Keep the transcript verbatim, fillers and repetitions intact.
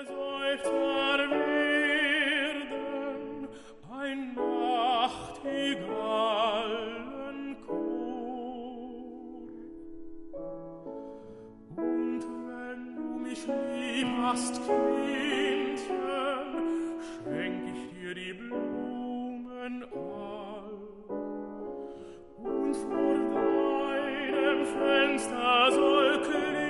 Seufzer werden, ein Nachtigallenchor. Und wenn du mich lieb hast, Kindchen, schenk ich dir die Blumen all. Und vor deinem Fenster soll klingen